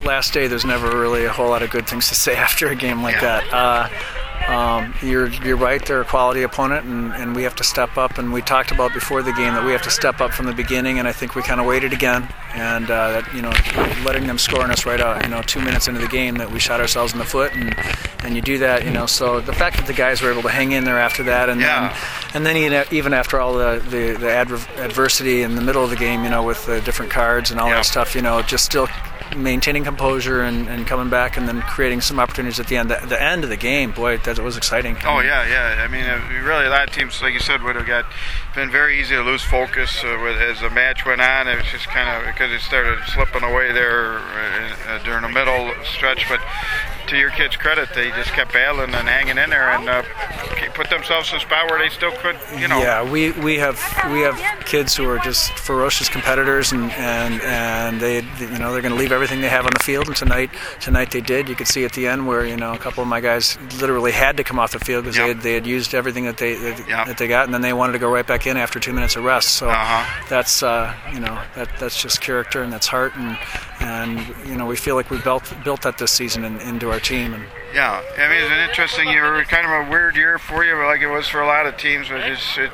Last day, there's never really a whole lot of good things to say after a game like that. You're right, they're a quality opponent, and we have to step up. And we talked about before the game that we have to step up from the beginning, and I think we kind of waited again. And letting them score on us right out, 2 minutes into the game, that we shot ourselves in the foot, and you do that, So the fact that the guys were able to hang in there after that, and then even after all the adversity in the middle of the game, with the different cards and all that stuff, just still maintaining composure and coming back and then creating some opportunities at the end. The end of the game, boy, that was exciting. Oh, yeah. I mean, really, a lot of teams, like you said, would have been very easy to lose focus as the match went on. It was just kind of because it started slipping away there during the middle stretch. But to your kids' credit, they just kept battling and hanging in there and put themselves in a spot where they still could, Yeah, we have kids who are just ferocious competitors, and they're going to leave everything they have on the field. And tonight they did. You could see at the end where a couple of my guys literally had to come off the field because they had used everything that they got, and then they wanted to go right back in after 2 minutes of rest. So that's that's just character, and that's heart, and we feel like we built that this season into our team. And yeah, I mean, it's an interesting year, kind of a weird year for you, like it was for a lot of teams. But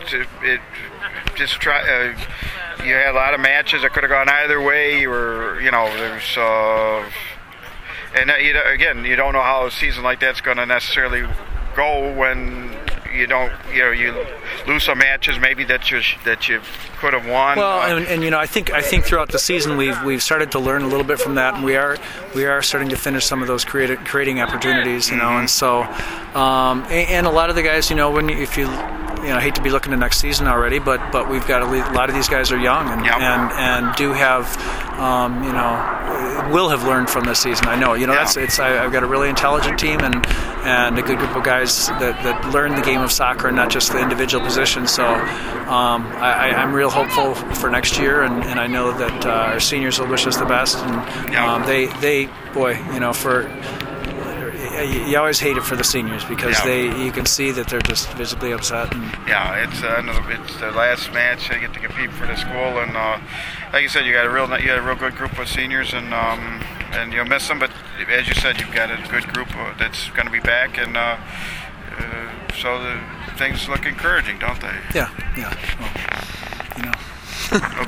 you had a lot of matches that could have gone either way. You were, there's and you don't know how a season like that's going to necessarily go when you lose some matches maybe that you could have won. Well, and I think throughout the season we've started to learn a little bit from that, and we are starting to finish some of those creating opportunities, and so and a lot of the guys, I hate to be looking to next season already, but we've got a lot of these guys are young and do have will have learned from this season. I know, I've got a really intelligent team and a good group of guys that learn the game of soccer and not just the individual position. So I'm real hopeful for next year, and I know that our seniors will wish us the best. And you always hate it for the seniors because you can see that they're just visibly upset. It's the last match they get to compete for the school, and like you said, you got a real good group of seniors, and you'll miss them. But as you said, you've got a good group that's going to be back, and so the things look encouraging, don't they? Yeah. Well,